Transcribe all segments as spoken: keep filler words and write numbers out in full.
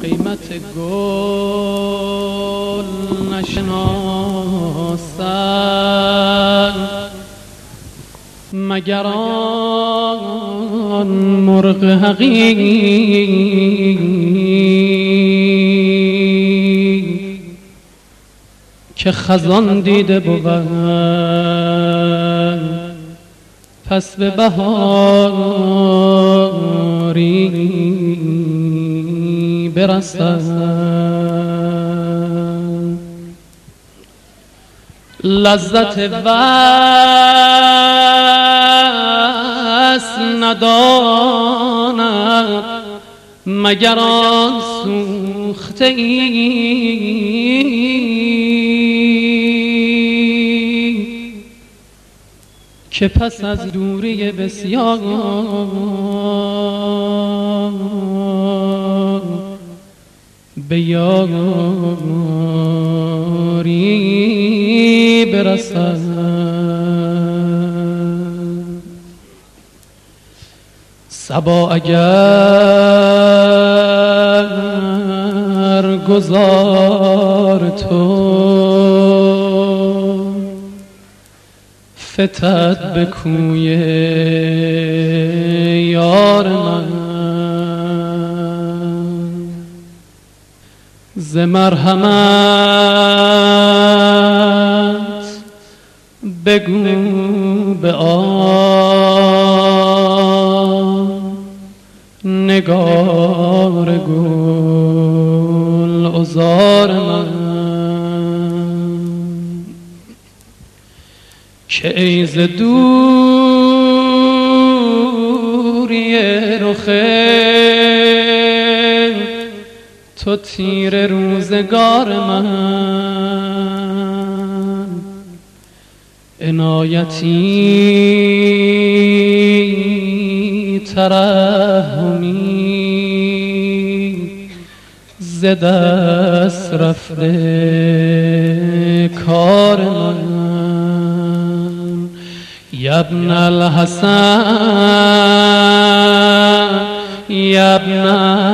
قیمت گل نشناسن مگر آن مرغ حقیقی که خزان دیده بود پس به بهاری برسد. لذت وصل نداند مگر آن سوخته ای که پس از دوری بسیار به یاری برسد. صبا اگر گذار تو فتد به کوی یار من ز مرحمت بگو به آن نگار گل عذار من که ای ز دوری رخ تو تیر روزگار من عنایتی ترحمی ز دست رفته کار من. یا ابن الحسن یا ابن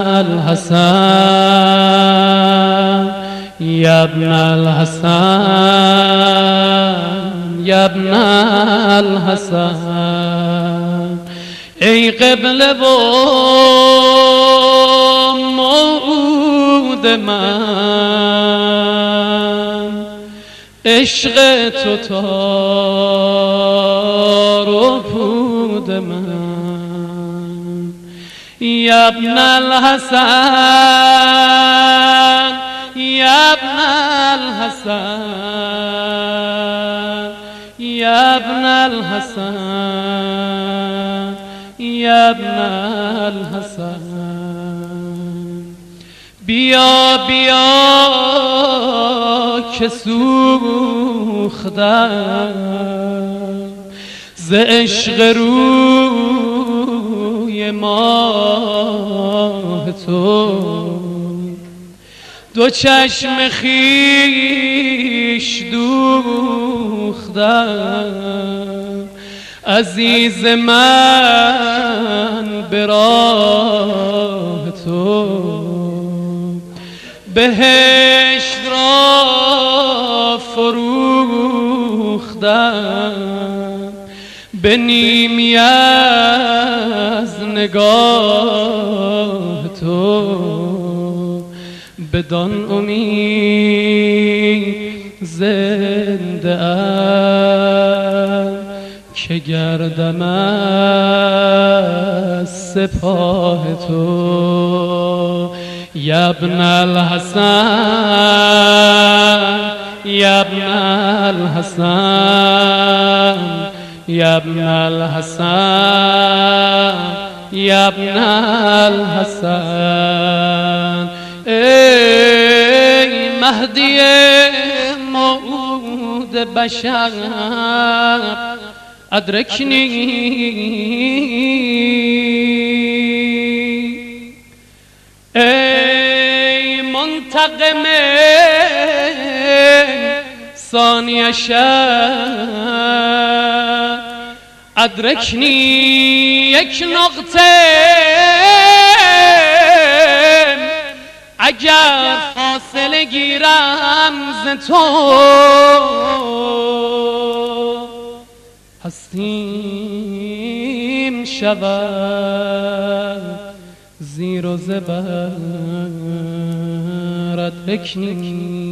الحسن یا ابن الحسن یا ابن الحسن ای قبله و موعود من عشق تو تار و پود من. یا ابن الحسن یا ابن الحسن یا ابن الحسن یا ابن الحسن بیا بیا که سوختم ز عشق روی ماه تو دو چشم خویش دوختم عزیز من به راه تو بهشت را فروختم به نیمی از نگاه تو بدان امید زنده ام که گردم از سپاه تو. یا ابن الحسن یا ابن الحسن یا ابن الحسن یا ابن الحسن ای مهدی موعود بشر ادرکنی ای منتقم ثانی شب ادرکنی یک نقطه گر فاصله گیرم ز تو هستیم شود زیر و زبرت بکنی